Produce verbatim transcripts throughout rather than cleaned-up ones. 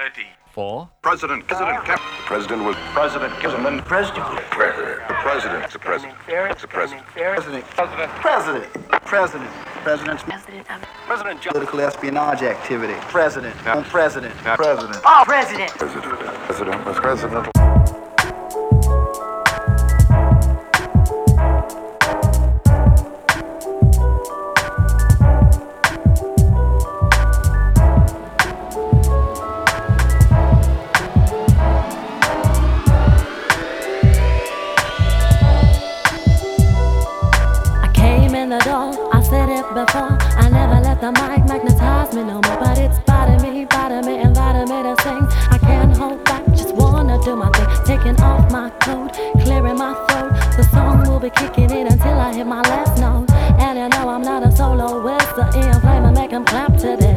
humanity. For President, President, Cap- The president was President, President, president. President. The president. The president. The president. President, President, President. President. President's President of President, John. political espionage activity. President. President. President. all president. President. President was president. I came in the door, I said it before. I never let the mic magnetize me no more. But it's biting me, biting me, inviting me to sing. I can't hold back, just wanna do my thing. Taking off my coat, clearing my throat. The song will be kicking in until I hit my last note. And you know I'm not a soloist, so Ian Flame and make 'em clap to this.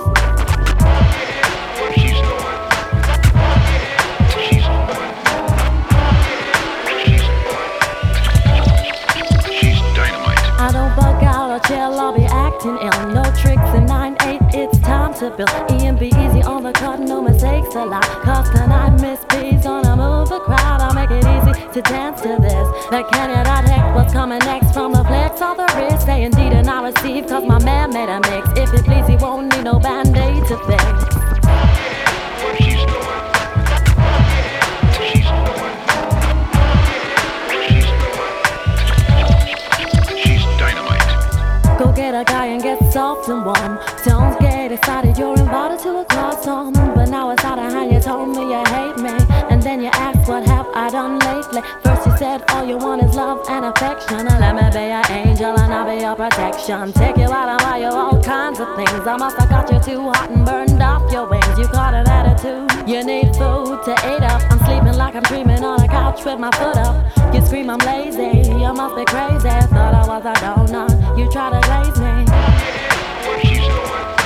She's the one. She's the one. She's the one. She's dynamite. I don't bug out or chill, I'll be acting ill. No tricks in nine eight, it's time to build. E and B easy on the cut, no mistakes allowed. Cause tonight Miss P's gonna move the crowd. I'll make it easy to dance to this. But can you not heck what's coming next from the flex of the wrist? Say indeed and I receive, cause my man made a mix. If it please, he won't need no band-aid to fix. She's the one. She's the one. She's the one. She's dynamite. Go get a guy and get soft and warm. Don't get excited, you're invited to a club song. But now it's out of hand, you told me you hate me. And then you asked what have I done lately. First you said all you want is love and affection. And let me be your angel and I'll be your protection. Take you out and buy you all kinds of things. I must have got you too hot and burned off your wings. You caught an attitude, you need food to eat up. I'm sleeping like I'm dreaming on a couch with my foot up. You scream I'm lazy, you must be crazy. Thought I was a donut, you try to glaze me. She's the one.